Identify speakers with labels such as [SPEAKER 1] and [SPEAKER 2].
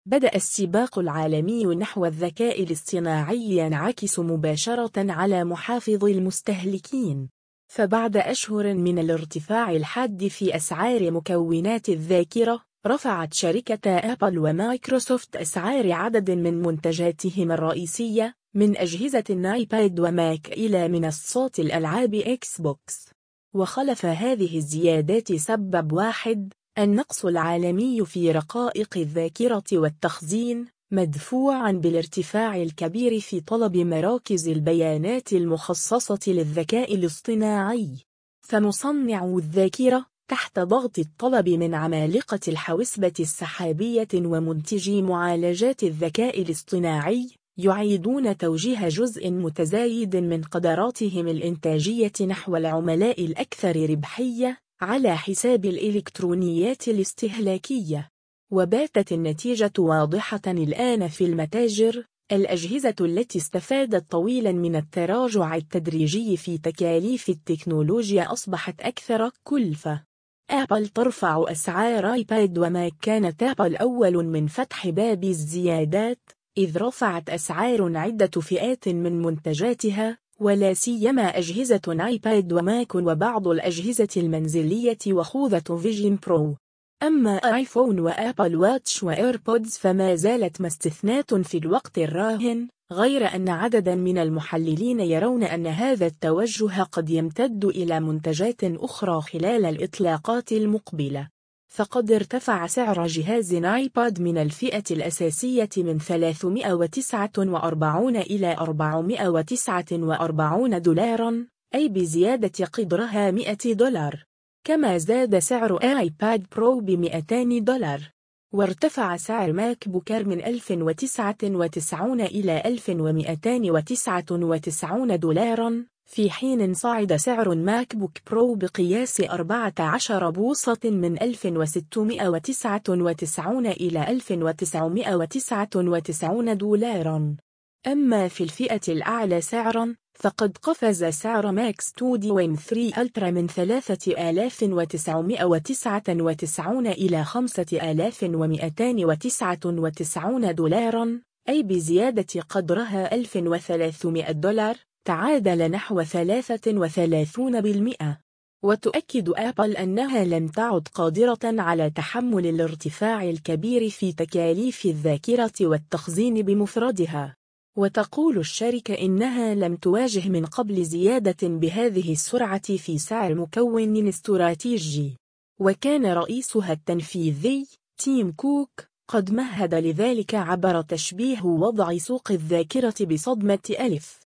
[SPEAKER 1] بدأ السباق العالمي نحو الذكاء الاصطناعي ينعكس مباشرة على محافظ المستهلكين، فبعد أشهر من الارتفاع الحاد في أسعار مكونات الذاكرة، رفعت شركة أبل ومايكروسوفت أسعار عدد من منتجاتهم الرئيسية من أجهزة آيباد وماك إلى منصات الألعاب إكس بوكس. وخلف هذه الزيادات سبب واحد: النقص العالمي في رقائق الذاكرة والتخزين، مدفوعاً بالارتفاع الكبير في طلب مراكز البيانات المخصصة للذكاء الاصطناعي. فمصنعو الذاكرة تحت ضغط الطلب من عمالقة الحوسبة السحابية ومنتجي معالجات الذكاء الاصطناعي يعيدون توجيه جزء متزايد من قدراتهم الإنتاجية نحو العملاء الأكثر ربحية على حساب الإلكترونيات الاستهلاكية. وباتت النتيجة واضحة الآن في المتاجر: الأجهزة التي استفادت طويلا من التراجع التدريجي في تكاليف التكنولوجيا أصبحت أكثر كلفة. أبل ترفع أسعار آيباد وماك. كانت أبل أول من فتح باب الزيادات، إذ رفعت أسعار عدة فئات من منتجاتها، ولا سيما أجهزة آيباد وماك وبعض الأجهزة المنزلية وخوذة فيجن برو. أما آيفون وآبل واتش وإيربودز فما زالت مستثنات في الوقت الراهن، غير أن عددا من المحللين يرون أن هذا التوجه قد يمتد إلى منتجات أخرى خلال الإطلاقات المقبلة. فقد ارتفع سعر جهاز آيباد من الفئة الأساسية من 349 إلى 449 دولارا، أي بزيادة قدرها $100. كما زاد سعر آيباد برو $200. وارتفع سعر ماك بوك إير من 1099 إلى 1299 دولارا، في حين صعد سعر ماك بوك برو بقياس 14 بوصة من 1699 إلى 1999 دولارا. أما في الفئة الأعلى سعرا، فقد قفز سعر ماك ستوديو M3 ألترا من 3999 إلى 5299 دولارا، أي بزيادة قدرها $1300، تعادل نحو 33%. وتؤكد آبل أنها لم تعد قادرة على تحمل الارتفاع الكبير في تكاليف الذاكرة والتخزين بمفردها، وتقول الشركة إنها لم تواجه من قبل زيادة بهذه السرعة في سعر مكون استراتيجي. وكان رئيسها التنفيذي تيم كوك قد مهد لذلك عبر تشبيه وضع سوق الذاكرة بصدمة ألف.